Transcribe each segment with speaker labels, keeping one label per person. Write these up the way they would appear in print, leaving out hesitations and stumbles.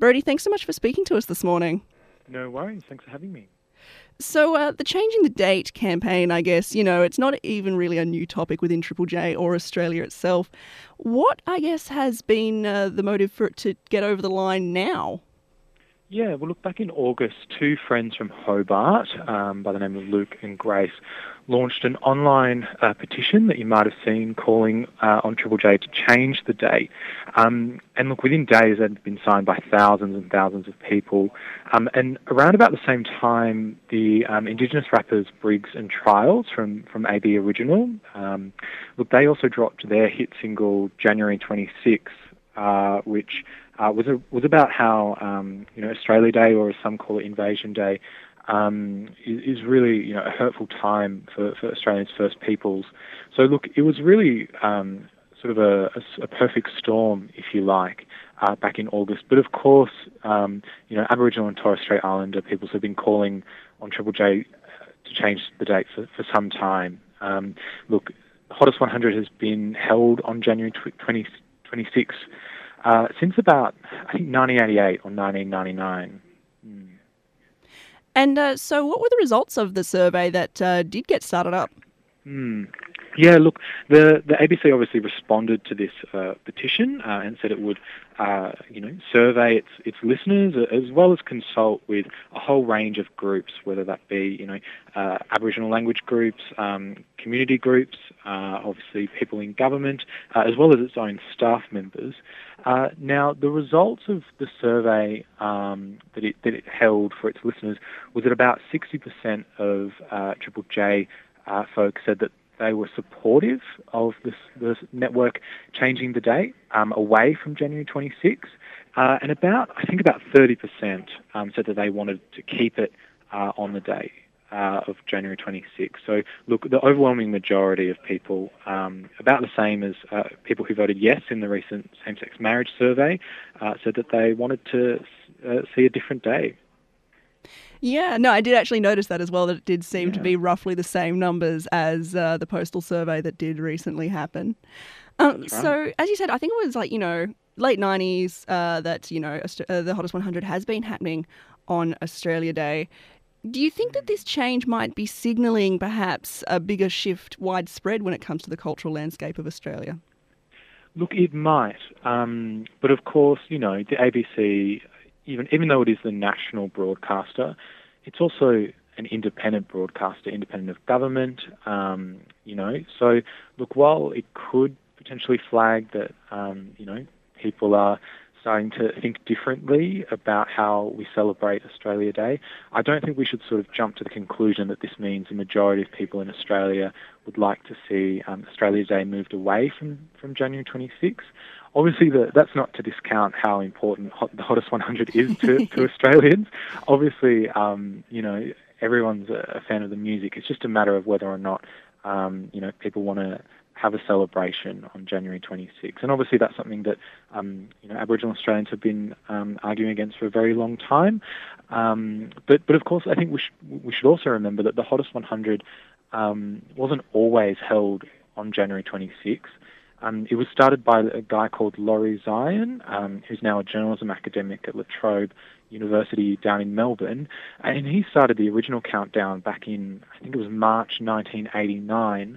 Speaker 1: Brody, thanks so much for speaking to us this morning.
Speaker 2: No worries. Thanks for having me.
Speaker 1: So, the Changing the Date campaign, I guess, it's not even really a new topic within Triple J or Australia itself. What, I guess, has been the motive for it to get over the line now?
Speaker 2: Yeah, well, look, back in August, two friends from Hobart, by the name of Luke and Grace, launched an online petition that you might have seen calling on Triple J to change the date. And look, within days, it had been signed by thousands and thousands of people. And around about the same time, the Indigenous rappers Briggs and Trials from AB Original, look, they also dropped their hit single January 26, which was about how Australia Day, or as some call it, Invasion Day, is really a hurtful time for Australia's First Peoples. So look, it was really sort of a perfect storm, if you like, back in August. But of course, Aboriginal and Torres Strait Islander peoples have been calling on Triple J to change the date for some time. Look, the Hottest 100 has been held on January 2026 since about, I think, 1988 or 1999.
Speaker 1: And so, what were the results of the survey that did get started up?
Speaker 2: Yeah, look, the ABC obviously responded to this petition and said it would, survey its listeners, as well as consult with a whole range of groups, whether that be, Aboriginal language groups, community groups, obviously people in government, as well as its own staff members. Now, the results of the survey that it held for its listeners was that about 60% of Triple J folks said that they were supportive of this network changing the date away from January 26, and about 30% said that they wanted to keep it on the date of January 26. So, look, the overwhelming majority of people, about the same as people who voted yes in the recent same-sex marriage survey, said that they wanted to see a different day.
Speaker 1: Yeah, no, I did actually notice that as well, that it did seem to be roughly the same numbers as the postal survey that did recently happen. So, as you said, I think it was late 90s that, the Hottest 100 has been happening on Australia Day. Do you think that this change might be signalling perhaps a bigger shift widespread when it comes to the cultural landscape of Australia?
Speaker 2: Look, it might. But of course, the ABC, even though it is the national broadcaster, it's also an independent broadcaster, independent of government. So look, while it could potentially flag that, people are starting to think differently about how we celebrate Australia Day, I don't think we should sort of jump to the conclusion that this means the majority of people in Australia would like to see Australia Day moved away from January 26. Obviously, that's not to discount how important the Hottest 100 is to Australians. Obviously, everyone's a fan of the music. It's just a matter of whether or not, people want to have a celebration on January 26. And obviously that's something that, Aboriginal Australians have been arguing against for a very long time. But of course, I think we should also remember that the Hottest 100 wasn't always held on January 26. It was started by a guy called Laurie Zion, who's now a journalism academic at La Trobe University down in Melbourne. And he started the original countdown back in, I think it was March 1989.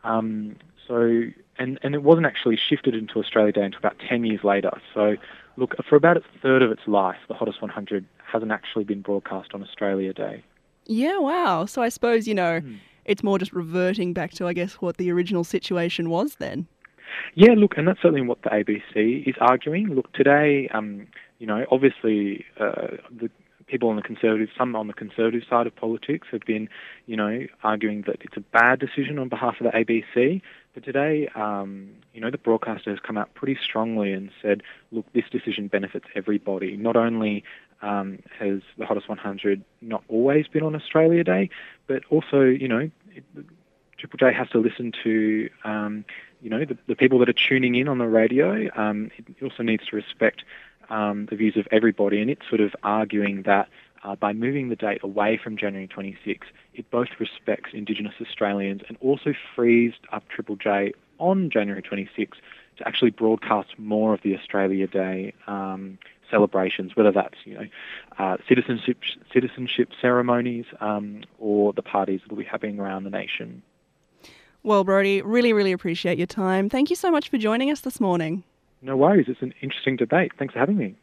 Speaker 2: And it wasn't actually shifted into Australia Day until about 10 years later. So, look, for about a third of its life, the Hottest 100 hasn't actually been broadcast on Australia Day.
Speaker 1: Yeah, wow. So I suppose, it's more just reverting back to, I guess, what the original situation was then.
Speaker 2: Yeah, look, and that's certainly what the ABC is arguing. Look, today, obviously the people on the some on the conservative side of politics have been, arguing that it's a bad decision on behalf of the ABC. But today, the broadcaster has come out pretty strongly and said, look, this decision benefits everybody. Not only has the Hottest 100 not always been on Australia Day, but also, Triple J has to listen to, the people that are tuning in on the radio. It also needs to respect the views of everybody, and it's sort of arguing that by moving the date away from January 26, it both respects Indigenous Australians and also frees up Triple J on January 26 to actually broadcast more of the Australia Day celebrations, whether that's citizenship ceremonies or the parties that we'll be having around the nation.
Speaker 1: Well, Brodie, really, really appreciate your time. Thank you so much for joining us this morning.
Speaker 2: No worries. It's an interesting debate. Thanks for having me.